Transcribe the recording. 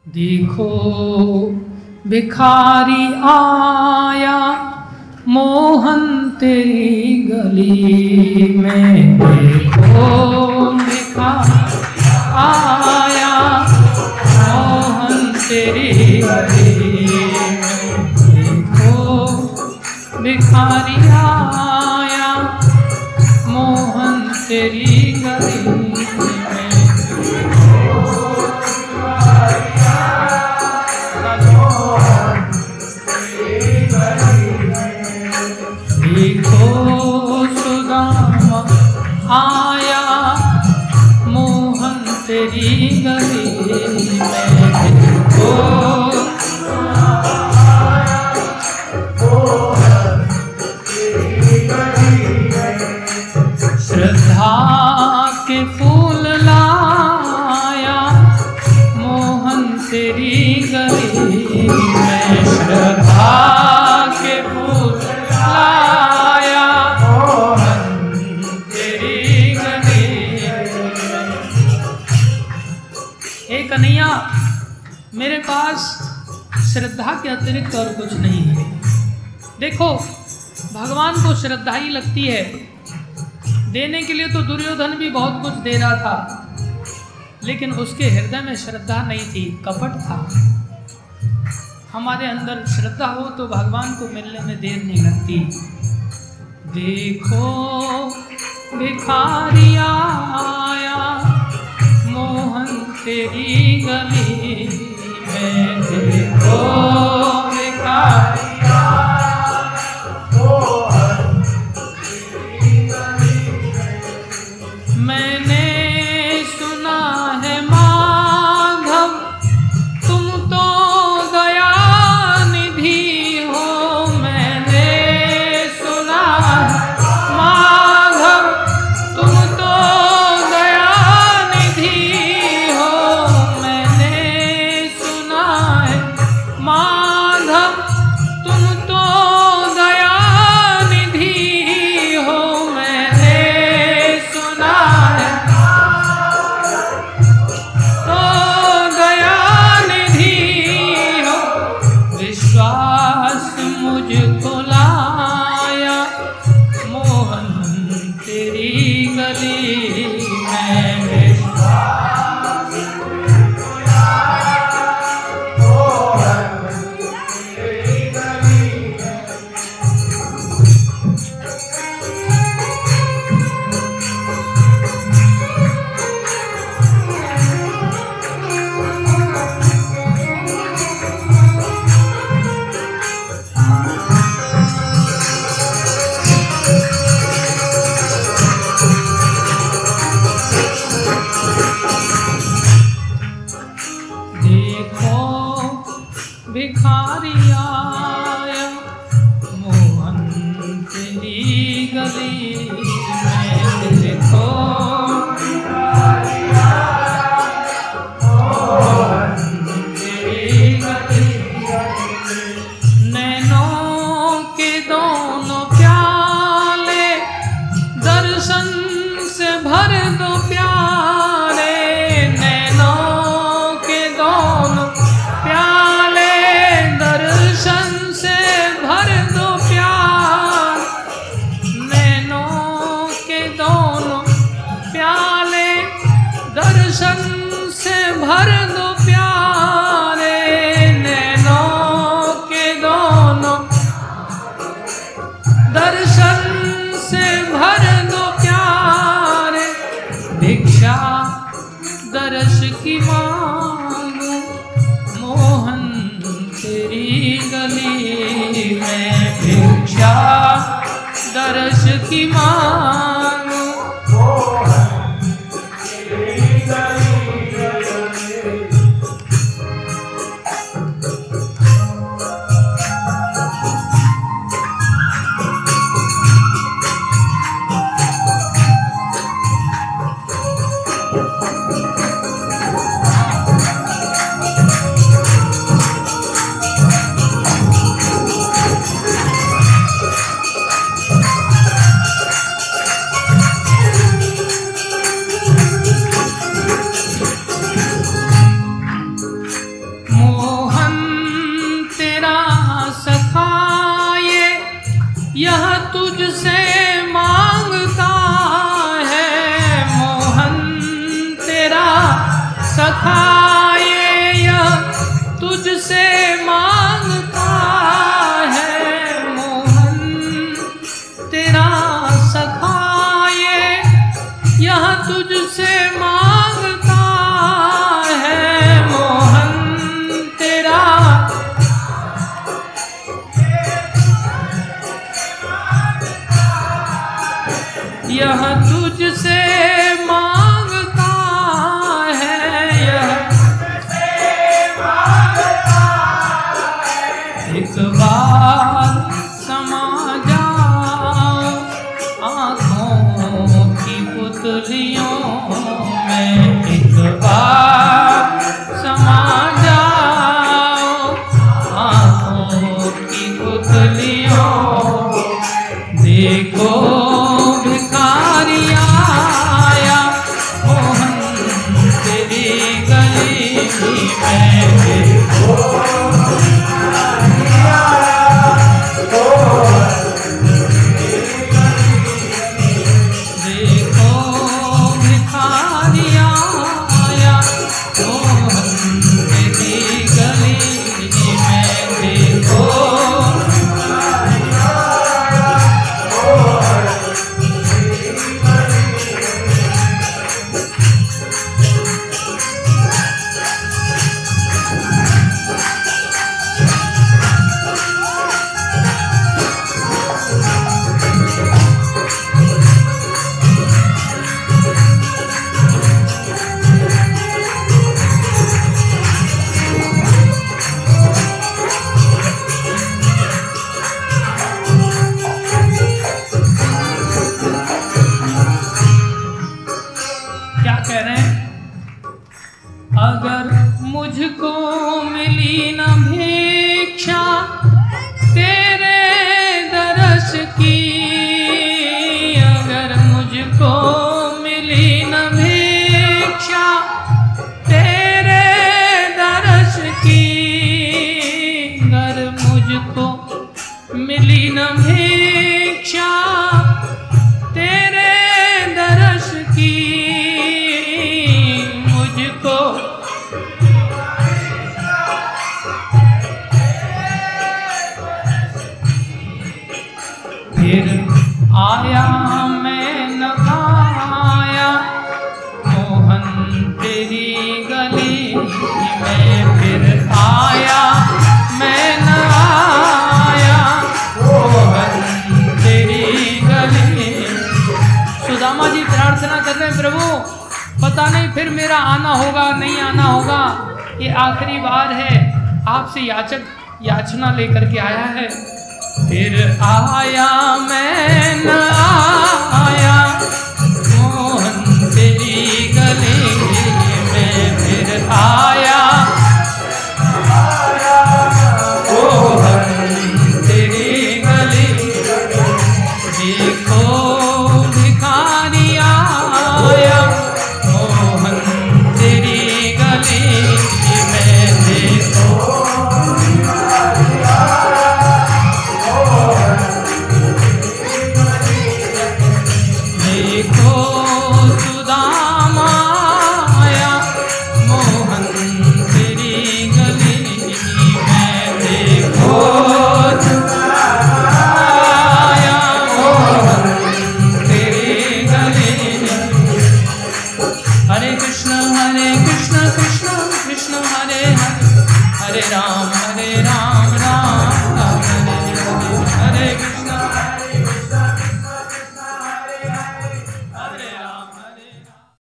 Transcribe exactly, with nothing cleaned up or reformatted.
देखो भिखारी आया मोहन तेरी गली में, देखो भिखारी आया मोहन तेरी गली में, देखो भिखारी आया मोहन तेरी गली में। देखो सुदामा आया मोहन तेरी गली में, देखो श्रद्धा के फूल लाया मोहन तेरी गली में, श्रद्धा के फूल लाया मोहन तेरी गली में। हे कन्हैया, मेरे पास श्रद्धा के अतिरिक्त और कुछ नहीं है। देखो, भगवान को श्रद्धा ही लगती है। देने के लिए तो दुर्योधन भी बहुत कुछ दे रहा था, लेकिन उसके हृदय में श्रद्धा नहीं थी, कपट था। हमारे अंदर श्रद्धा हो तो भगवान को मिलने में देर नहीं लगती। देखो भिखारी आया मोहन तेरी गली में, देखो भिखारी दर्श की मांगू यह तुझसे मांगता है मोहन तेरा सखा, ये यह तुझसे मांगता है मोहन तेरा सखा, ये यह तुझसे मांगता है मोहन तेरा, यह तुझसे मांगता है, यह एक बार समा जाओ आँखों की पुतलियों में, एक बार समा जाओ आँखों की पुतलियों, देखो भिखारी आया मोहन तेरी गली में, देखो मुझको मिली न भिक्षा तेरे दरस की, अगर मुझको मिली न भिक्षा तेरे दरस की, अगर मुझको मिली न भिक्षा तेरे दरस की, मुझको फिर आया मैं न आया मोहन तेरी गली में, फिर आया मैं न आया मोहन तेरी गली। सुदामा जी प्रार्थना कर रहे हैं, प्रभु पता नहीं फिर मेरा आना होगा नहीं आना होगा, ये आखिरी बार है, आपसे याचक याचना लेकर के आया है। फिर आया मैं न आया मोहन तेरी गली में, फिर आया मोहन तेरी गली, देखो भिखारी आया मोहन तेरी गली में, देखो हरे राम